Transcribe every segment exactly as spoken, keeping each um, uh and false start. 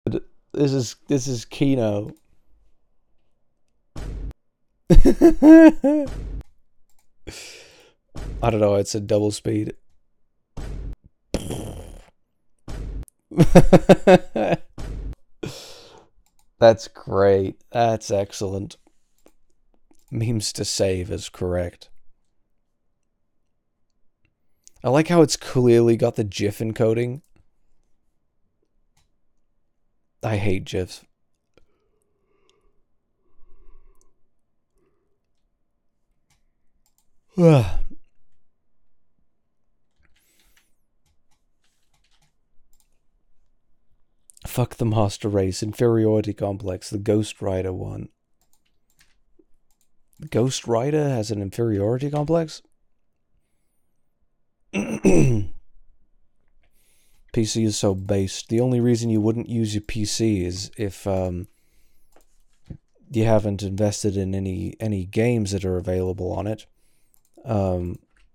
This is this is Kino. I don't know. It's a double speed. That's great. That's excellent. Memes to save is correct. I like how it's clearly got the GIF encoding. I hate GIFs. Fuck the master race, inferiority complex, the Ghost Rider one. Ghost Rider has an inferiority complex? P C is so based. The only reason you wouldn't use your P C is if um, you haven't invested in any any games that are available on it, um,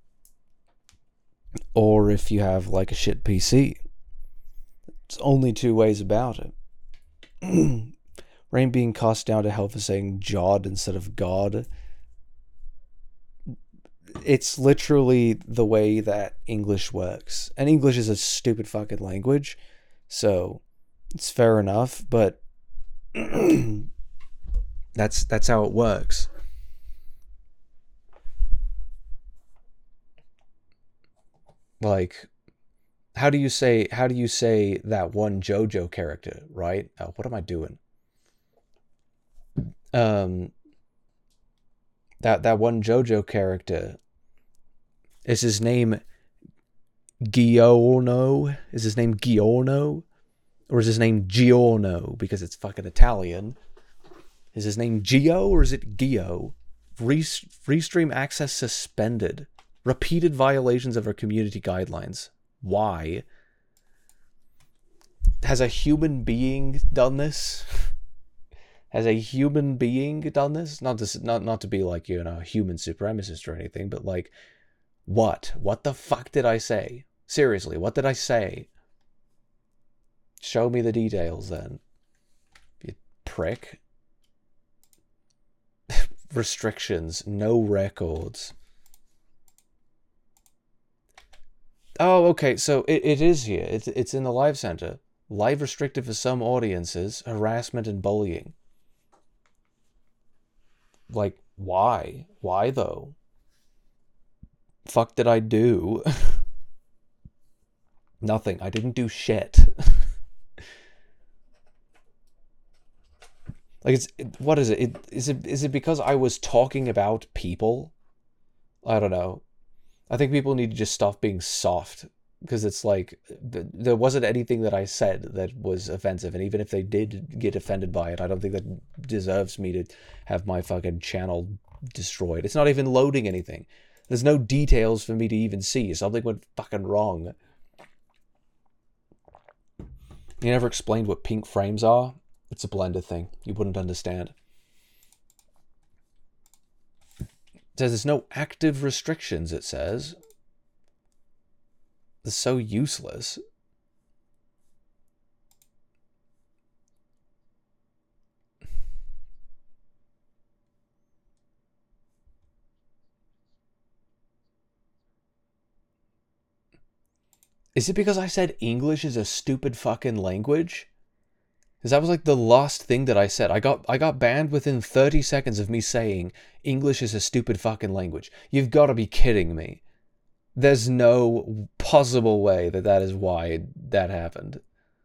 or if you have like a shit P C. It's only two ways about it. Rain being cast down to hell for saying Jod instead of God. It's literally the way that English works. And English is a stupid fucking language, so it's fair enough, but that's that's how it works. Like, how do you say how do you say that one JoJo character, right? Oh, what am I doing? Um that that one JoJo character, is his name Giorno? Is his name Giorno? Or is his name Giorno because it's fucking Italian? Is his name Gio or is it Gio? Free, free stream access suspended. Repeated violations of our community guidelines. Why? Has a human being done this? Has a human being done this? Not to, not, not to be like, you know, a human supremacist or anything, but like, what? What the fuck did I say? Seriously, what did I say? Show me the details then. You prick. Restrictions. No records. Oh, okay, so it, it is here. It's, it's in the live center. Live restricted for some audiences. Harassment and bullying. Like, why? Why though? Fuck did I do? Nothing. I didn't do shit. Like, it's what is it? it? Is it is it because I was talking about people? I don't know. I think people need to just stop being soft, because it's like there wasn't anything that I said that was offensive, and even if they did get offended by it, I don't think that deserves me to have my fucking channel destroyed. It's not even loading anything. There's no details for me to even see. Something went fucking wrong. You never explained what pink frames are? It's a Blender thing. You wouldn't understand. It says there's no active restrictions, it says. It's so useless. Is it because I said English is a stupid fucking language? Because that was like the last thing that I said. I got I got banned within thirty seconds of me saying English is a stupid fucking language. You've got to be kidding me. There's no possible way that that is why that happened.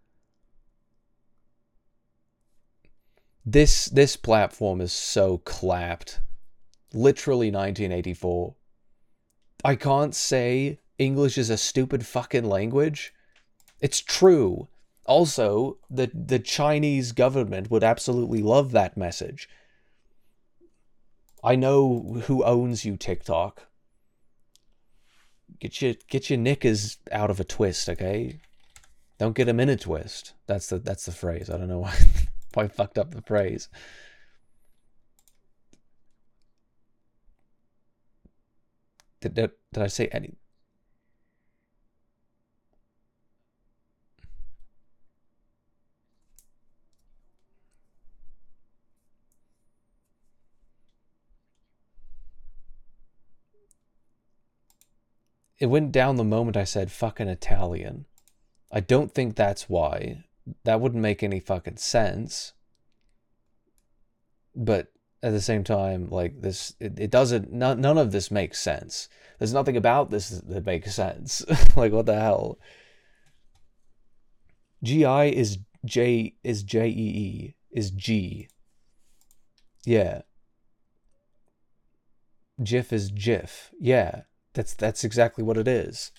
This this platform is so clapped. Literally nineteen eighty-four. I can't say English is a stupid fucking language. It's true. Also, the the Chinese government would absolutely love that message. I know who owns you, TikTok. Get your get your knickers out of a twist, okay? Don't get them in a twist. That's the that's the phrase. I don't know why, why I fucked up the phrase. Did, did, did I say any? it went down the moment I said fucking Italian. I don't think that's why. That wouldn't make any fucking sense. But at the same time, like this, it, it doesn't, none, none of this makes sense. There's nothing about this that makes sense. Like, what the hell? G I is J, is J E E, is G. Yeah. GIF is GIF. Yeah. That's, that's exactly what it is.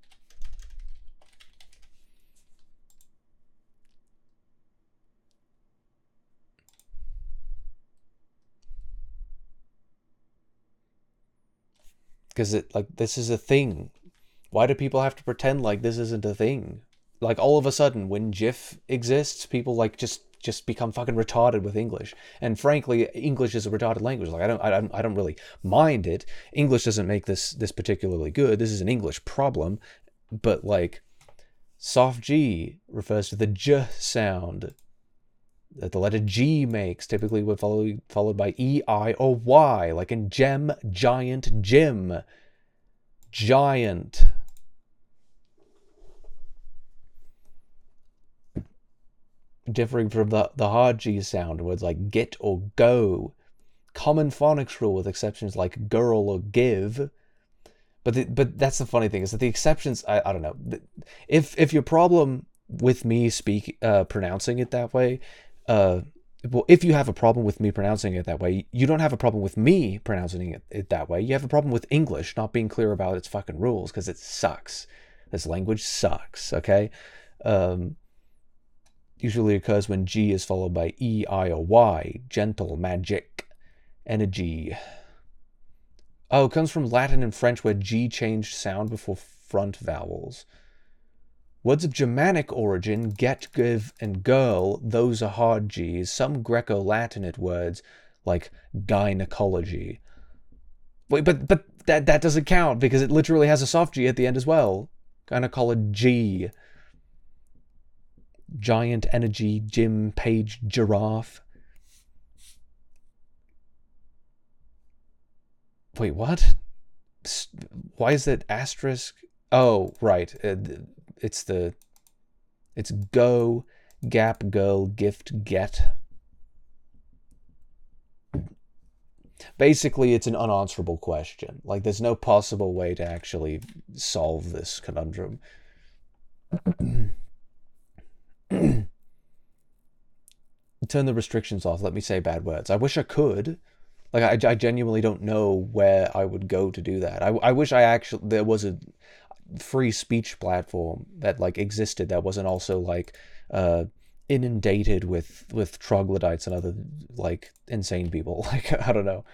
Because it, like, this is a thing. Why do people have to pretend like this isn't a thing? Like, all of a sudden, when GIF exists, people, like, just just become fucking retarded with English. And frankly, English is a retarded language. Like, I don't, I don't, I don't really mind it. English doesn't make this this particularly good. This is an English problem. But, like, soft G refers to the J sound that the letter G makes, typically would follow, followed by E, I, or Y, like in gem, giant, Jim. Giant. Differing from the, the hard G sound, words like get or go. Common phonics rule with exceptions like girl or give. But the, but that's the funny thing, is that the exceptions, I, I don't know. If if your problem with me speak uh, pronouncing it that way, uh, well, if you have a problem with me pronouncing it that way, you don't have a problem with me pronouncing it, it that way. You have a problem with English not being clear about its fucking rules, because it sucks. This language sucks, okay? Um... Usually occurs when G is followed by E, I, or Y. Gentle, magic, energy. Oh, it comes from Latin and French where G changed sound before front vowels. Words of Germanic origin, get, give, and girl, those are hard Gs. Some Greco-Latinate words, like gynecology. Wait, but but that, that doesn't count, because it literally has a soft G at the end as well. Gynecology. Giant, energy, Jim, page, giraffe. Wait, what? Why is that asterisk? Oh, right. It's the... It's go, gap, girl, gift, get. Basically, it's an unanswerable question. Like, there's no possible way to actually solve this conundrum. Turn the restrictions off. Let me say bad words. I wish I could. Like, I, I genuinely don't know where I would go to do that. I, I wish I actually... There was a free speech platform that, like, existed that wasn't also, like, uh, inundated with, with troglodytes and other, like, insane people. Like, I don't know.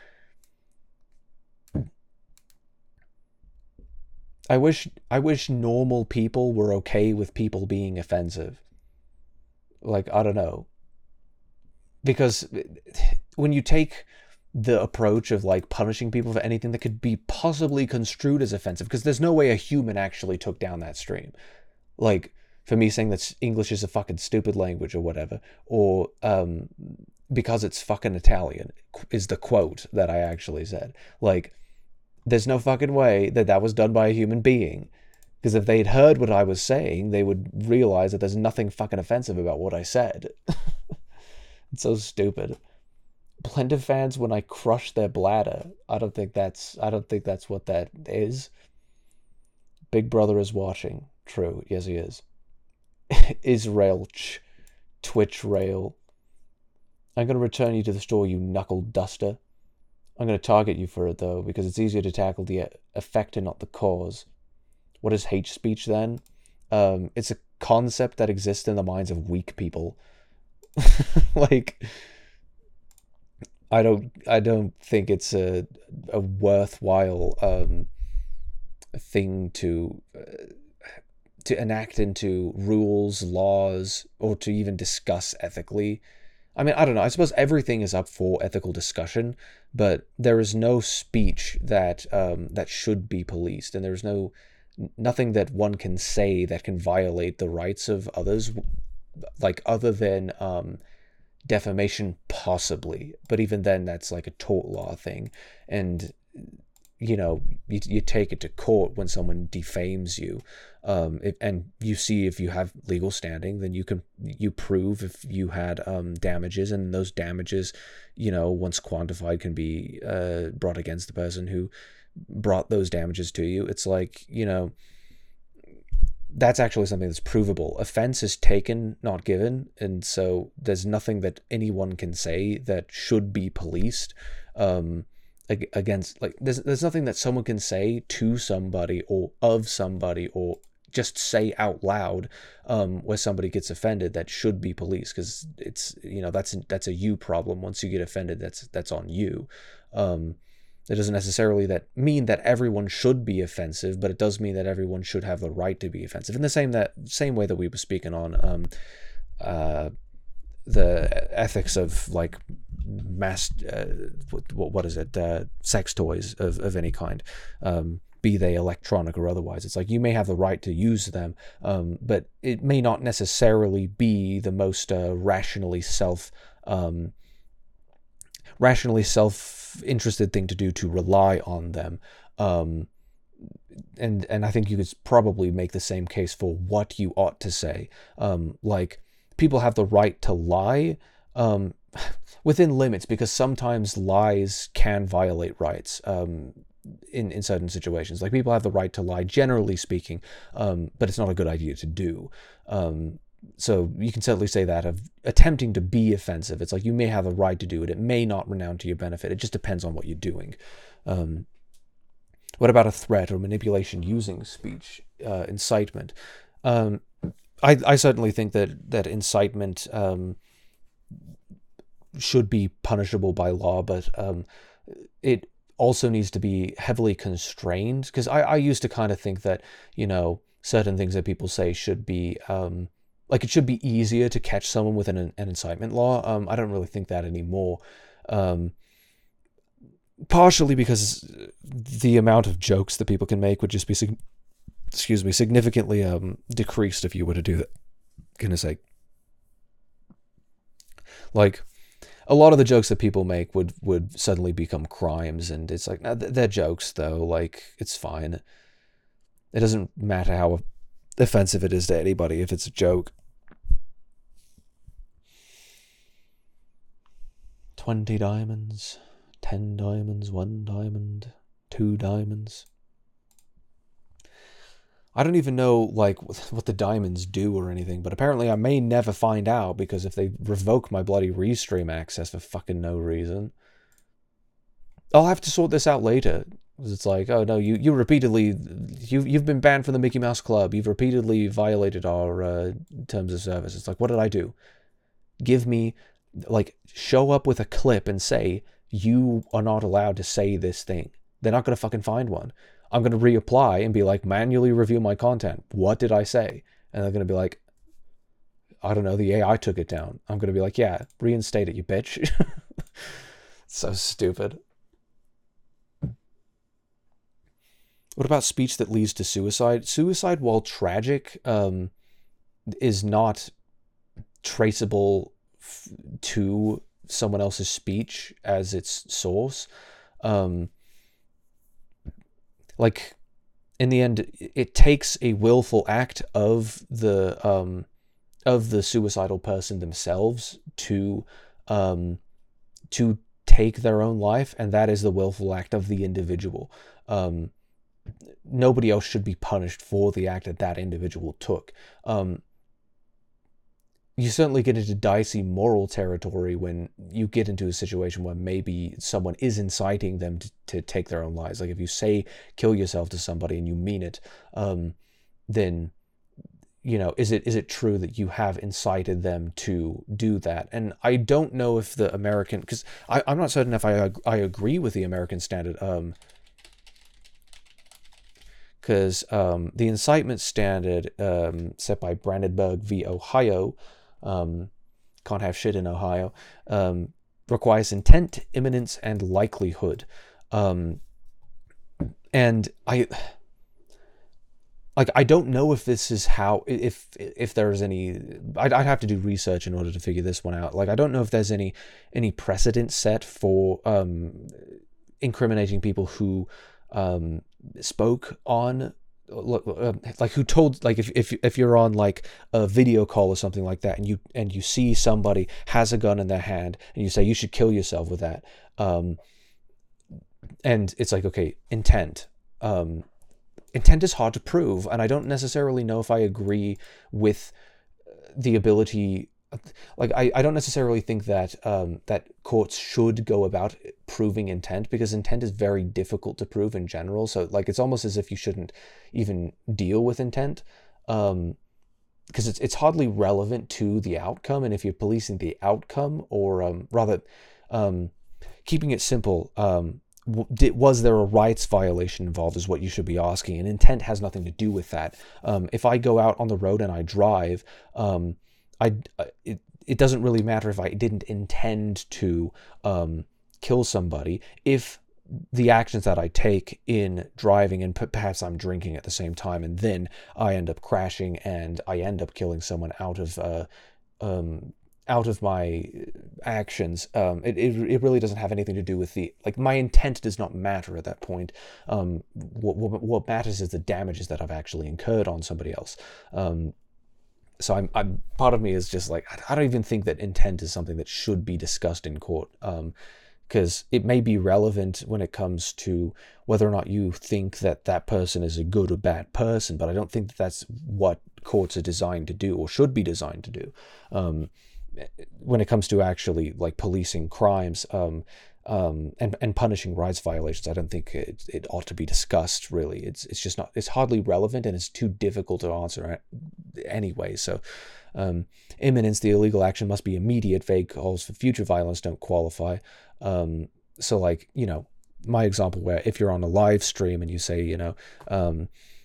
I wish... I wish normal people were okay with people being offensive. Like, I don't know. Because when you take the approach of, like, punishing people for anything that could be possibly construed as offensive, because there's no way a human actually took down that stream. Like, for me saying that English is a fucking stupid language or whatever, or um, because it's fucking Italian, is the quote that I actually said. Like, there's no fucking way that that was done by a human being. Because if they'd heard what I was saying, they would realize that there's nothing fucking offensive about what I said. It's so stupid. Blender fans when I crush their bladder. I don't think that's I don't think that's what that is. Big Brother is watching. True. Yes, he is. Israel ch, Twitch rail. I'm gonna return you to the store, you knuckle duster. I'm gonna target you for it though, because it's easier to tackle the effect and not the cause. What is hate speech then? Um, it's a concept that exists in the minds of weak people. Like, I don't, I don't think it's a a worthwhile um thing to uh, to enact into rules, laws, or to even discuss ethically. I mean, I don't know. I suppose everything is up for ethical discussion, but there is no speech that um that should be policed, and there's no nothing that one can say that can violate the rights of others, like, other than um, defamation, possibly. But even then, that's like a tort law thing. And you know, you, you take it to court when someone defames you, um, if, and you see if you have legal standing, then you can, you prove if you had um, damages, and those damages, you know, once quantified, can be uh, brought against the person who brought those damages to you. It's like, you know, that's actually something that's provable. Offense is taken, not given, and so there's nothing that anyone can say that should be policed um, against. Like, there's there's nothing that someone can say to somebody or of somebody or just say out loud um, where somebody gets offended that should be policed, because it's, you know, that's that's a you problem. Once you get offended, that's that's on you. Um, That doesn't necessarily that mean that everyone should be offensive, but it does mean that everyone should have the right to be offensive. In the same that same way that we were speaking on um, uh, the ethics of like mass, uh, what what is it, uh, sex toys of of any kind, um, be they electronic or otherwise. It's like you may have the right to use them, um, but it may not necessarily be the most uh, rationally self. Um, rationally self-interested thing to do to rely on them. Um, and and I think you could probably make the same case for what you ought to say. Um, like, people have the right to lie um, within limits, because sometimes lies can violate rights um, in, in certain situations. Like, people have the right to lie, generally speaking, um, but it's not a good idea to do. Um, So you can certainly say that of attempting to be offensive. It's like you may have a right to do it. It may not renound to your benefit. It just depends on what you're doing. Um, what about a threat or manipulation using speech, uh, incitement? Um, I, I certainly think that that incitement um, should be punishable by law, but um, it also needs to be heavily constrained. Because I, I used to kind of think that, you know, certain things that people say should be... Um, Like, it should be easier to catch someone with an, an incitement law. Um, I don't really think that anymore. Um, partially because the amount of jokes that people can make would just be, excuse me, significantly um, decreased if you were to do that. Goodness sake. Like, a lot of the jokes that people make would, would suddenly become crimes, and it's like, they're jokes, though. Like, it's fine. It doesn't matter how offensive it is to anybody if it's a joke. Twenty diamonds, ten diamonds, one diamond, two diamonds. I don't even know, like, what the diamonds do or anything, but apparently I may never find out, because if they revoke my bloody Restream access for fucking no reason, I'll have to sort this out later. It's like, oh no, you, you repeatedly, you, you've been banned from the Mickey Mouse Club. You've repeatedly violated our uh, terms of service. It's like, what did I do? Give me, like, show up with a clip and say, you are not allowed to say this thing. They're not going to fucking find one. I'm going to reapply and be like, manually review my content. What did I say? And they're going to be like, I don't know, the A I took it down. I'm going to be like, yeah, reinstate it, you bitch. So stupid. What about speech that leads to suicide? Suicide, while tragic, um, is not traceable f- to someone else's speech as its source. Um, like, in the end, it takes a willful act of the um, of the suicidal person themselves to um, to take their own life, and that is the willful act of the individual. Um, nobody else should be punished for the act that that individual took. Um, you certainly get into dicey moral territory when you get into a situation where maybe someone is inciting them to, to take their own lives. Like, if you say kill yourself to somebody and you mean it, um, then, you know, is it is it true that you have incited them to do that? And I don't know if the American, because I'm not certain if I I agree with the American standard, um, because um, the incitement standard um, set by Brandenburg v. Ohio, um, can't have shit in Ohio, um, requires intent, imminence, and likelihood. Um, and I, like, I don't know if this is how, if if there's any, I'd, I'd have to do research in order to figure this one out. Like, I don't know if there's any any precedent set for um, incriminating people who um, spoke on, like who told, like if if if you're on like a video call or something like that, and you and you see somebody has a gun in their hand, and you say you should kill yourself with that, um, and it's like, okay, intent. Um, intent is hard to prove, and I don't necessarily know if I agree with the ability. Like I, I don't necessarily think that um, that courts should go about proving intent, because intent is very difficult to prove in general. So like it's almost as if you shouldn't even deal with intent, um, because it's it's hardly relevant to the outcome. And if you're policing the outcome, or um, rather, um, keeping it simple, um, did, was there a rights violation involved is what you should be asking, and intent has nothing to do with that. Um, if I go out on the road and I drive, um, I, it, it doesn't really matter if I didn't intend to um, kill somebody, if the actions that I take in driving, and perhaps I'm drinking at the same time, and then I end up crashing and I end up killing someone out of uh, um, out of my actions. Um, it, it it really doesn't have anything to do with the, like, my intent does not matter at that point. Um, what, what what matters is the damages that I've actually incurred on somebody else. Um, So I'm, I'm, part of me is just like, I don't even think that intent is something that should be discussed in court, because um, it may be relevant when it comes to whether or not you think that that person is a good or bad person, but I don't think that that's what courts are designed to do, or should be designed to do. Um, when it comes to actually like policing crimes, um, um, and and punishing rights violations, I don't think it, it ought to be discussed. Really, it's it's just not. It's hardly relevant, and it's too difficult to answer anyway. So, um, imminence, the illegal action must be immediate. Vague calls for future violence don't qualify. Um, so, like, you know, my example where if you're on a live stream and you say, you know, um,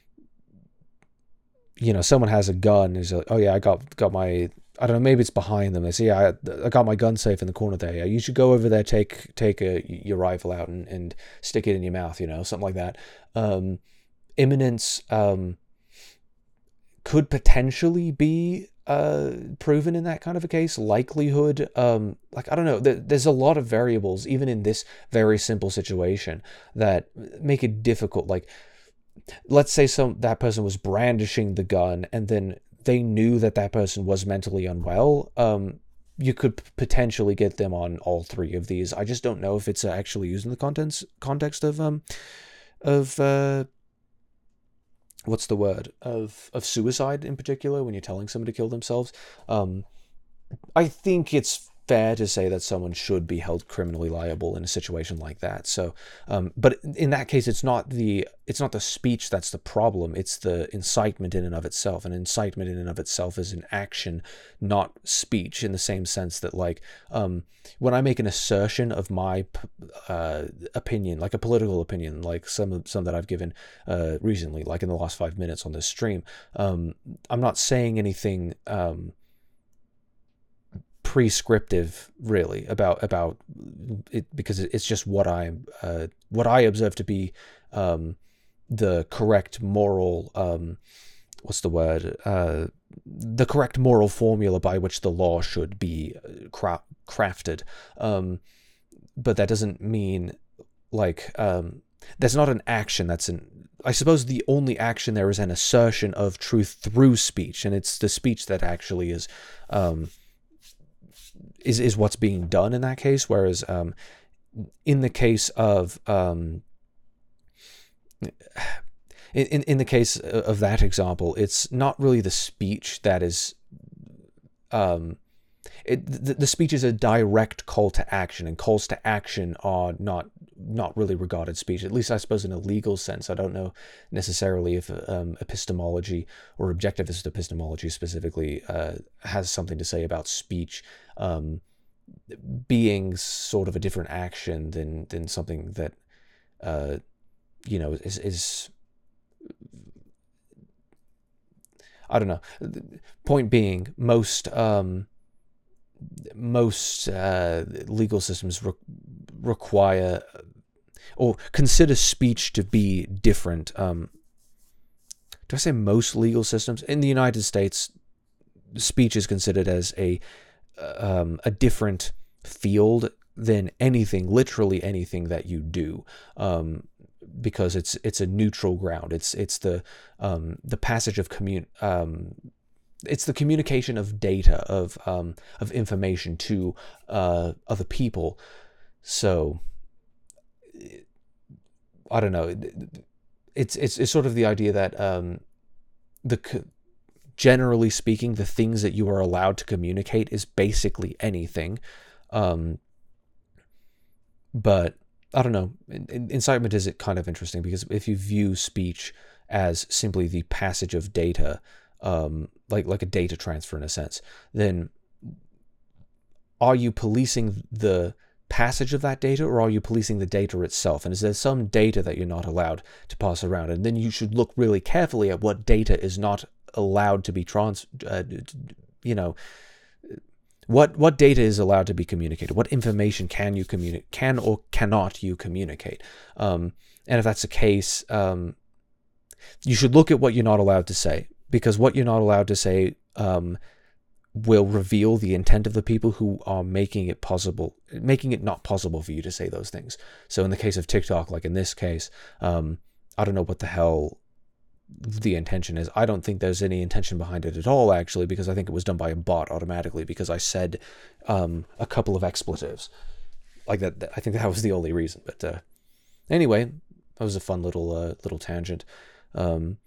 you know, someone has a gun, is like, oh yeah, I got got my. I don't know, maybe it's behind them. They say, yeah, I, I got my gun safe in the corner there. Yeah, you should go over there, take take a, your rifle out and, and stick it in your mouth, you know, something like that. Um, imminence um, could potentially be uh, proven in that kind of a case. Likelihood, um, like, I don't know, there, there's a lot of variables, even in this very simple situation, that make it difficult. Like, let's say some that person was brandishing the gun, and then they knew that that person was mentally unwell. Um, you could potentially get them on all three of these. I just don't know if it's actually used in the contents context of um of uh what's the word of of suicide in particular, when you're telling someone to kill themselves. Um, I think it's fair to say that someone should be held criminally liable in a situation like that. So, um, but in that case, it's not the it's not the speech that's the problem. It's the incitement in and of itself. And incitement in and of itself is an action, not speech, in the same sense that, like, um, when I make an assertion of my uh, opinion, like a political opinion, like some some that I've given uh, recently, like in the last five minutes on this stream, um, I'm not saying anything Um, prescriptive really about about it, because it's just what I uh, what I observe to be um, the correct moral um, what's the word uh, the correct moral formula by which the law should be cra- crafted, um, but that doesn't mean like um, there's not an action that's an I suppose the only action there is an assertion of truth through speech, and it's the speech that actually is um, is is what's being done in that case. Whereas um, in the case of um, in in the case of that example, it's not really the speech that is um, it the, the speech is a direct call to action, and calls to action are not not really regarded speech, at least I suppose in a legal sense. I don't know necessarily if um, epistemology or objectivist epistemology specifically uh, has something to say about speech um, being sort of a different action than than something that uh, you know is is I don't know. Point being, most um, most uh, legal systems re- require or consider speech to be different. Um, do I say most legal systems? In the United States, speech is considered as a um, a different field than anything, literally anything that you do. Um, because it's it's a neutral ground. It's it's the um, the passage of commun um, it's the communication of data, of um, of information to uh, other people. So I don't know. It's it's it's sort of the idea that um, the generally speaking, the things that you are allowed to communicate is basically anything. Um, but I don't know. Incitement is kind of interesting because if you view speech as simply the passage of data, um, like like a data transfer in a sense, then are you policing the passage of that data, or are you policing the data itself? And is there some data that you're not allowed to pass around? And then you should look really carefully at what data is not allowed to be trans, uh, you know, what what data is allowed to be communicated? What information can you communicate, can or cannot you communicate? Um, and if that's the case, um, you should look at what you're not allowed to say, because what you're not allowed to say um, will reveal the intent of the people who are making it possible, making it not possible for you to say those things. So in the case of TikTok, like in this case, um, I don't know what the hell the intention is. I don't think there's any intention behind it at all, actually, because I think it was done by a bot automatically because I said um, a couple of expletives. Like that, I think that was the only reason. But uh, anyway, that was a fun little uh, little tangent. Um,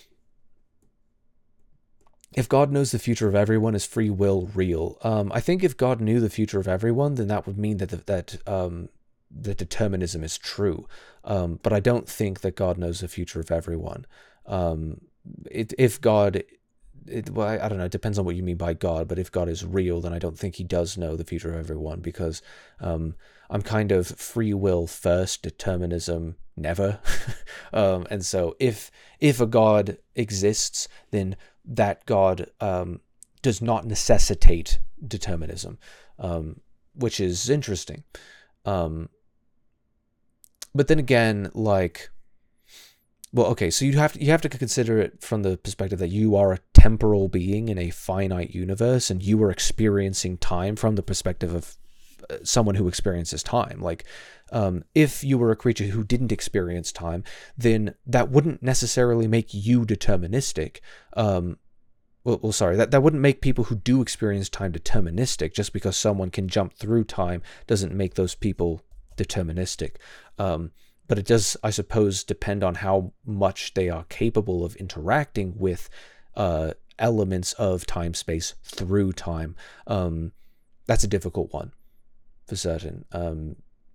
if God knows the future of everyone, is free will real? Um, I think if God knew the future of everyone, then that would mean that the, that um, that determinism is true. Um, but I don't think that God knows the future of everyone. Um, it, if God, it, well, I, I don't know, it depends on what you mean by God, but if God is real, then I don't think he does know the future of everyone, because um, I'm kind of free will first, determinism never. um, and so if if a God exists, then that God um, does not necessitate determinism, um, which is interesting. Um, but then again, like, well, okay, so you have to, you have to consider it from the perspective that you are a temporal being in a finite universe, and you are experiencing time from the perspective of someone who experiences time. Like, um, if you were a creature who didn't experience time, then that wouldn't necessarily make you deterministic. Um, well, well, sorry, that, that wouldn't make people who do experience time deterministic. Just because someone can jump through time doesn't make those people deterministic. Um, But it does, I suppose, depend on how much they are capable of interacting with uh, elements of time-space through time. Um, that's a difficult one, for certain. Um,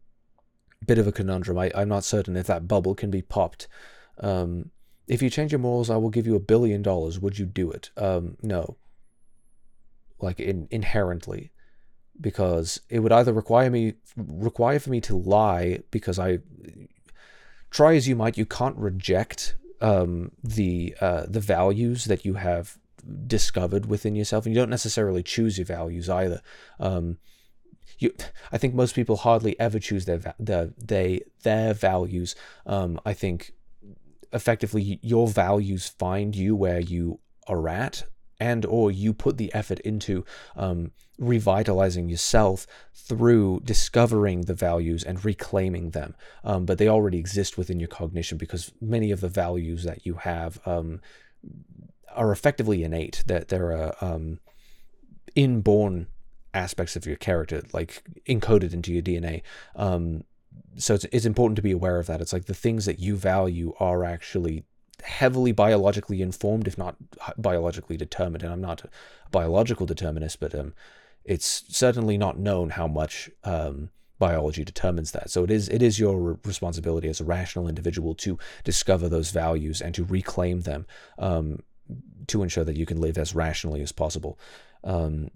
bit of a conundrum. I, I'm not certain if that bubble can be popped. Um, if you change your morals, I will give you a billion dollars. Would you do it? Um, no. Like, in, inherently. Because it would either require me, require for me to lie, because I... Try as you might, you can't reject um, the uh, the values that you have discovered within yourself, and you don't necessarily choose your values either. Um, you, I think most people hardly ever choose their their they their values. Um, I think effectively your values find you where you are at, and or you put the effort into um, revitalizing yourself through discovering the values and reclaiming them. Um, but they already exist within your cognition, because many of the values that you have um, are effectively innate, that they're uh, um, inborn aspects of your character, like encoded into your D N A. Um, so it's, it's important to be aware of that. It's like the things that you value are actually heavily biologically informed, if not biologically determined. And I'm not a biological determinist, but um, it's certainly not known how much um, biology determines that. So it is it is your responsibility as a rational individual to discover those values and to reclaim them, um, to ensure that you can live as rationally as possible. Um,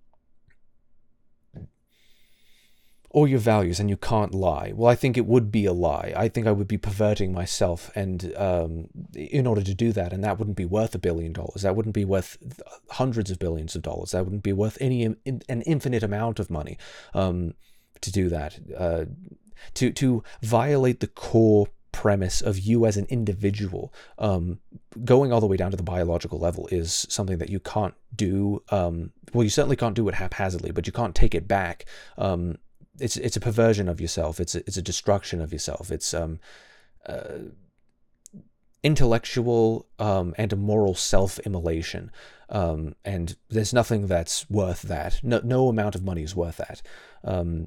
or your values, and you can't lie. Well, I think it would be a lie. I think I would be perverting myself, and um, in order to do that, and that wouldn't be worth a billion dollars. That wouldn't be worth hundreds of billions of dollars. That wouldn't be worth any an infinite amount of money um, to do that. Uh, to to violate the core premise of you as an individual, um, going all the way down to the biological level, is something that you can't do. Um, well, you certainly can't do it haphazardly, but you can't take it back. Um, It's it's a perversion of yourself. It's a, it's a destruction of yourself. It's um, uh, intellectual um, and moral self-immolation. Um, and there's nothing that's worth that. No, no amount of money is worth that. Um,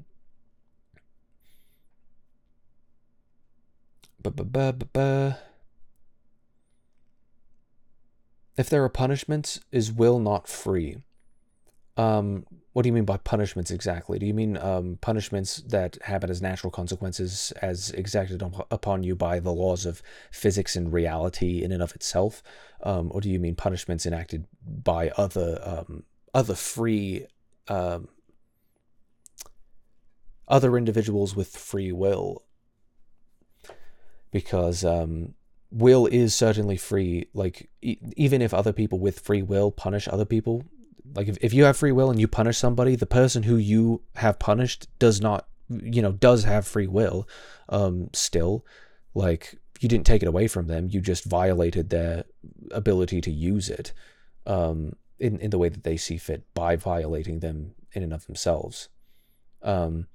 if there are punishments, is will not free? Um, what do you mean by punishments exactly? Do you mean um, punishments that happen as natural consequences as exacted upon you by the laws of physics and reality in and of itself? Um, or do you mean punishments enacted by other um, other free um, other individuals with free will? Because um, will is certainly free. Like e- even if other people with free will punish other people, like if, if you have free will and you punish somebody, the person who you have punished does not, you know, does have free will um, still. Like you didn't take it away from them. You just violated their ability to use it um, in, in the way that they see fit by violating them in and of themselves. Um,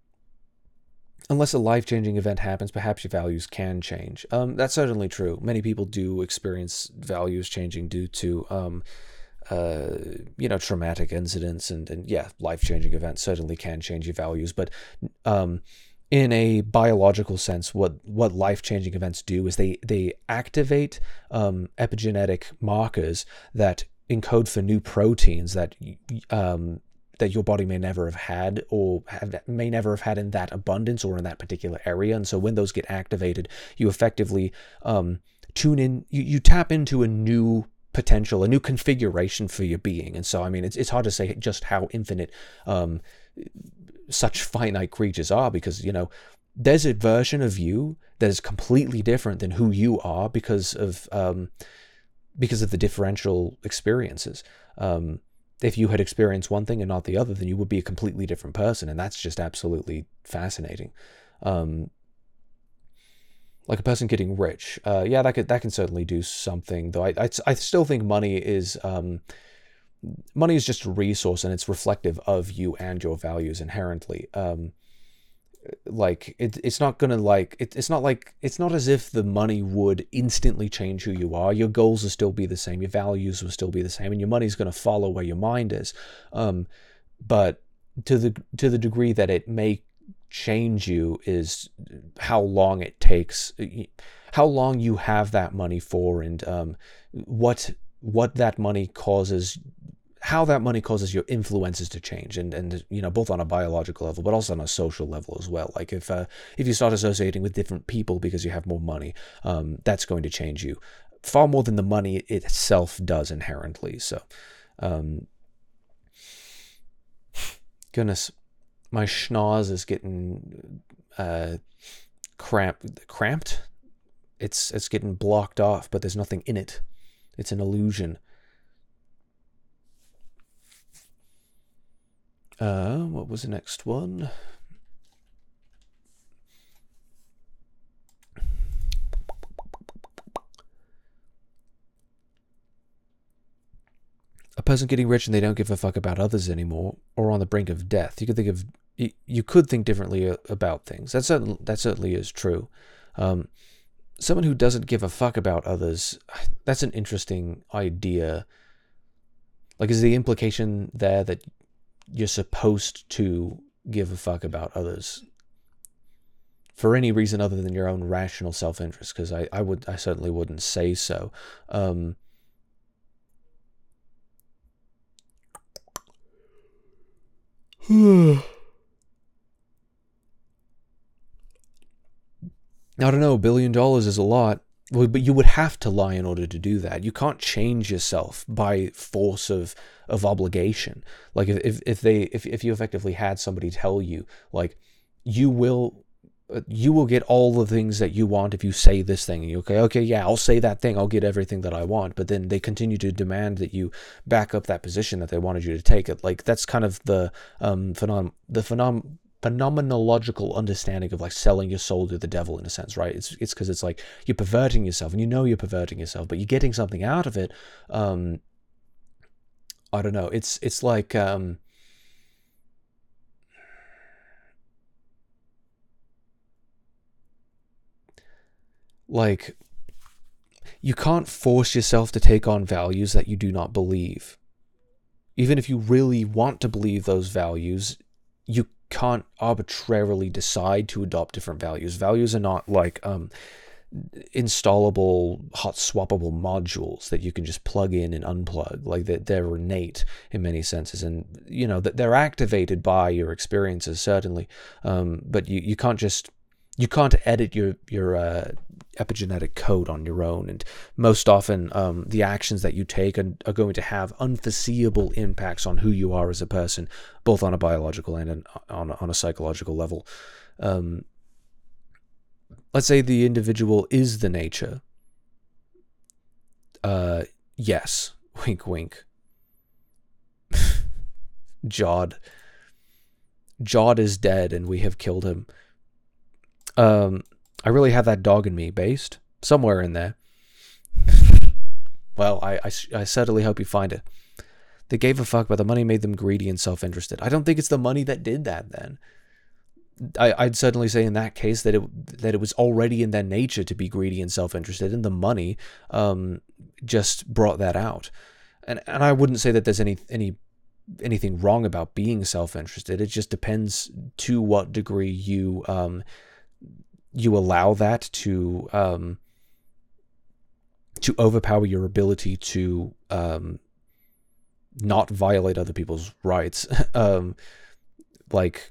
unless a life-changing event happens, perhaps your values can change. Um, that's certainly true. Many people do experience values changing due to um, Uh, you know, traumatic incidents and, and yeah, life-changing events certainly can change your values. But um, in a biological sense, what, what life-changing events do is they, they activate um, epigenetic markers that encode for new proteins that um, that your body may never have had or have, may never have had in that abundance or in that particular area. And so when those get activated, you effectively um, tune in, you, you tap into a new potential, a new configuration for your being. And so, I mean, it's it's hard to say just how infinite um, such finite creatures are, because, you know, there's a version of you that is completely different than who you are because of um, because of the differential experiences. Um, if you had experienced one thing and not the other, then you would be a completely different person, and that's just absolutely fascinating. Um, like a person getting rich, uh, yeah, that could that can certainly do something. Though I I, I still think money is um, money is just a resource, and it's reflective of you and your values inherently. Um, like it, it's not gonna like it, it's not like it's not as if the money would instantly change who you are. Your goals will still be the same, your values will still be the same, and your money's gonna follow where your mind is. Um, but to the to the degree that it may change you is how long it takes, how long you have that money for, and um, what what that money causes, how that money causes your influences to change, and and you know, both on a biological level but also on a social level as well. Like if uh, if you start associating with different people because you have more money, um, that's going to change you far more than the money itself does inherently. So, um, goodness. My schnoz is getting uh, cramped. Cramped? It's it's getting blocked off, but there's nothing in it. It's an illusion. Uh, what was the next one? A person getting rich and they don't give a fuck about others anymore, or on the brink of death. You could think of you, you could think differently about things. That certainly that certainly is true. Um, someone who doesn't give a fuck about others, that's an interesting idea. Like, is the implication there that you're supposed to give a fuck about others for any reason other than your own rational self-interest? Because I, I would I certainly wouldn't say so. Um, I don't know, a billion dollars is a lot. Well, but you would have to lie in order to do that. You can't change yourself by force of of obligation. Like if if they if if you effectively had somebody tell you, like, you will you will get all the things that you want if you say this thing. And you okay, okay, yeah, I'll say that thing. I'll get everything that I want. But then they continue to demand that you back up that position that they wanted you to take. It like that's kind of the um phenom the phenom phenomenological understanding of like selling your soul to the devil in a sense, right? It's it's because it's like you're perverting yourself, and you know you're perverting yourself, but you're getting something out of it. Um, I don't know. It's it's like um, Like, you can't force yourself to take on values that you do not believe. Even if you really want to believe those values, you can't arbitrarily decide to adopt different values. Values are not like um, installable, hot swappable modules that you can just plug in and unplug. Like they're, they're innate in many senses, and you know that they're activated by your experiences certainly. Um, but you, you can't just you can't edit your your uh, epigenetic code on your own, and most often um, the actions that you take are, are going to have unforeseeable impacts on who you are as a person, both on a biological and an, on, on a psychological level. Um, let's say the individual is the nature. Uh, yes, wink wink. Jod. Jod is dead and we have killed him. Um, I really have that dog in me based somewhere in there. Well, I, I, I certainly hope you find it. They gave a fuck, but the money made them greedy and self-interested. I don't think it's the money that did that then. I, I'd certainly say in that case that it that it was already in their nature to be greedy and self-interested, and the money um, just brought that out. And and I wouldn't say that there's any any anything wrong about being self-interested. It just depends to what degree you um, you allow that to um, to overpower your ability to um, not violate other people's rights. um, like,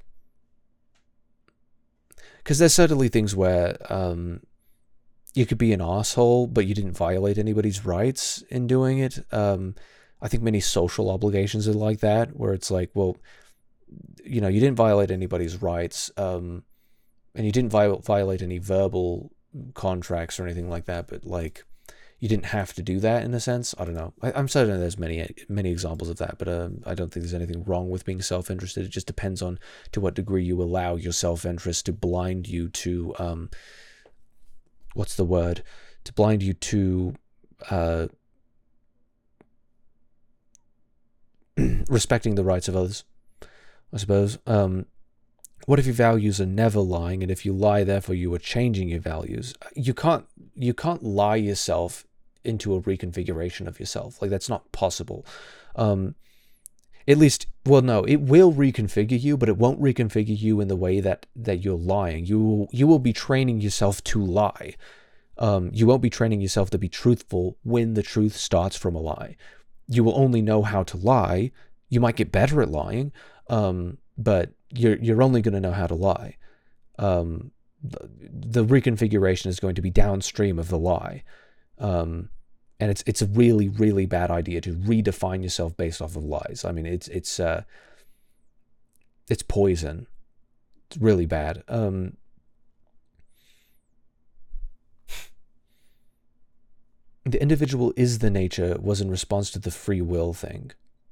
because there's certainly things where um, you could be an asshole, but you didn't violate anybody's rights in doing it. Um, I think many social obligations are like that, where it's like, well, you know, you didn't violate anybody's rights, um, and you didn't viol- violate any verbal contracts or anything like that, but like, you didn't have to do that in a sense. I don't know. I, I'm certain there's many many examples of that, but um, I don't think there's anything wrong with being self-interested. It just depends on to what degree you allow your self-interest to blind you to um, what's the word? To blind you to uh, respecting the rights of others, I suppose. Um, what if your values are never lying, and if you lie, therefore you are changing your values? You can't you can't lie yourself into a reconfiguration of yourself. Like, that's not possible. Um, at least, well, no, it will reconfigure you, but it won't reconfigure you in the way that that you're lying. You will, you will be training yourself to lie. Um, you won't be training yourself to be truthful when the truth starts from a lie. You will only know how to lie. You might get better at lying, um, but you're you're only going to know how to lie. Um, the, the reconfiguration is going to be downstream of the lie, um, and it's it's a really really bad idea to redefine yourself based off of lies. I mean, it's it's uh, it's poison. It's really bad. Um, the individual is the nature was in response to the free will thing.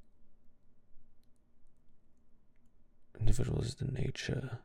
Individual is the nature.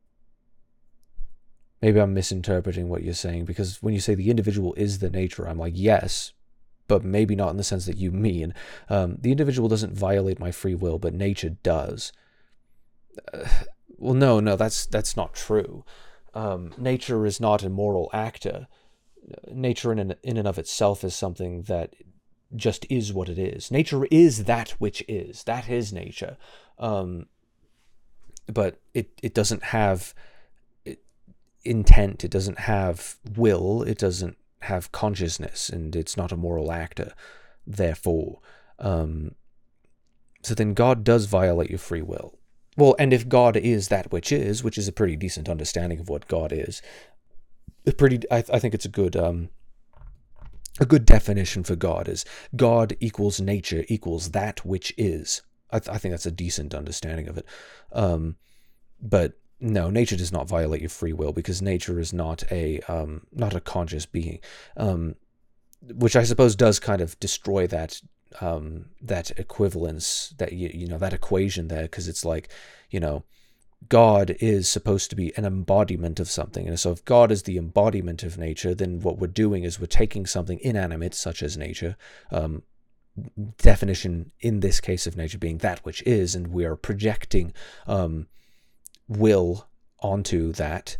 Maybe I'm misinterpreting what you're saying, because when you say the individual is the nature, I'm like, yes, but maybe not in the sense that you mean. Um, the individual doesn't violate my free will, but nature does. Uh, well, no, no, that's that's not true. Um, nature is not a moral actor. Nature in and, in and of itself is something that just is what it is. Nature is that which is. That is nature. Um, but it, it doesn't have intent, it doesn't have will, it doesn't have consciousness, and it's not a moral actor, therefore. Um, so then God does violate your free will. Well, and if God is that which is, which is a pretty decent understanding of what God is, a pretty, I, I think it's a good, um, a good definition for God is God equals nature equals that which is. I, th- I think that's a decent understanding of it. Um, but no, nature does not violate your free will, because nature is not a um, not a conscious being, um, which I suppose does kind of destroy that um, that equivalence, that you you know that equation there, because it's like, you know, God is supposed to be an embodiment of something, and so if God is the embodiment of nature, then what we're doing is we're taking something inanimate, such as nature, um, definition in this case of nature being that which is, and we are projecting um, will onto that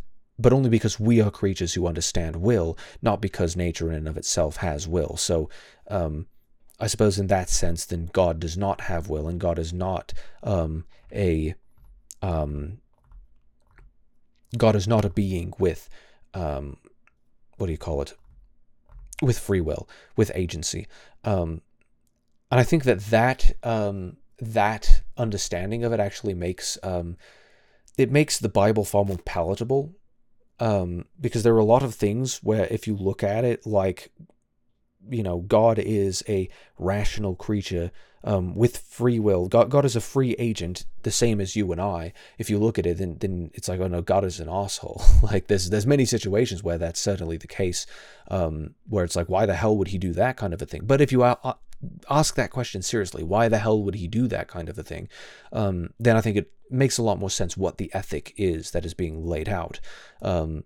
but only because we are creatures who understand will, not because nature in and of itself has will. So, um, I suppose in that sense, then God does not have will, and God is not um, a um, God is not a being with um, what do you call it? With free will, with agency, um, and I think that that um, that understanding of it actually makes um, it makes the Bible far more palatable, um, because there are a lot of things where if you look at it like, you know, God is a rational creature um, with free will. God, God is a free agent, the same as you and I. If you look at it, then then it's like, oh no, God is an asshole. Like there's there's many situations where that's certainly the case, um, where it's like, why the hell would he do that kind of a thing? But if you uh, ask that question seriously, why the hell would he do that kind of a thing? Um, then I think it makes a lot more sense what the ethic is that is being laid out. Um,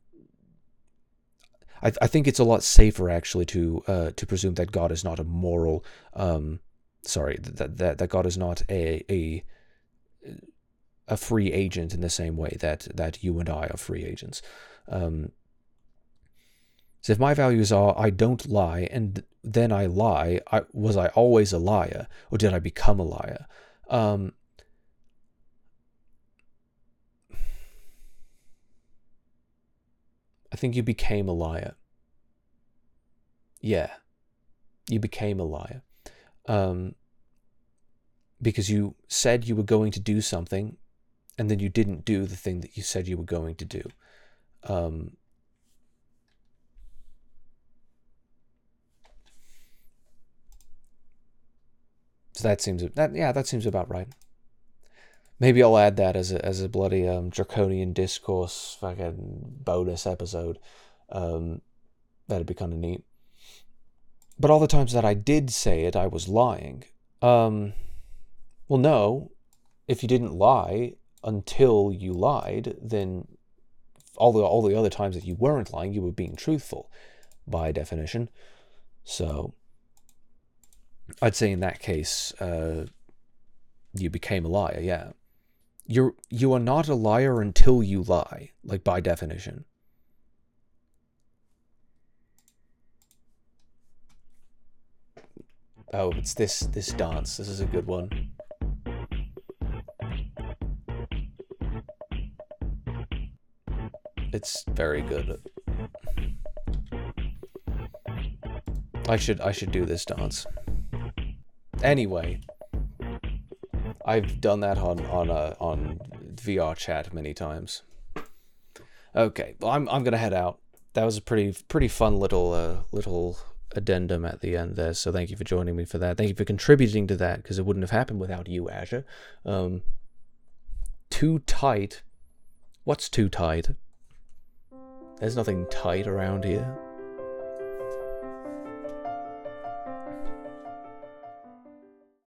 I, I think it's a lot safer actually to uh, to presume that God is not a moral, um, sorry, that, that that God is not a a a free agent in the same way that that you and I are free agents. Um, so if my values are I don't lie and then I lie, I, was I always a liar or did I become a liar? Um, I think you became a liar. Yeah, you became a liar. Um, because you said you were going to do something, and then you didn't do the thing that you said you were going to do. Um, so that seems that yeah, that seems about right. Maybe I'll add that as a as a bloody um, draconian discourse fucking bonus episode. Um, that'd be kind of neat. But all the times that I did say it, I was lying. Um, well, no. If you didn't lie until you lied, then all the all the other times that you weren't lying, you were being truthful, by definition. So, I'd say in that case, uh, you became a liar. Yeah. You're you are not a liar until you lie, like by definition. Oh, it's this this dance. This is a good one. It's very good. I should I should do this dance. Anyway, I've done that on on uh, on V R chat many times. Okay, well, I'm I'm gonna head out. That was a pretty pretty fun little uh, little addendum at the end there. So thank you for joining me for that. Thank you for contributing to that, because it wouldn't have happened without you, Azure. Um, too tight. What's too tight? There's nothing tight around here.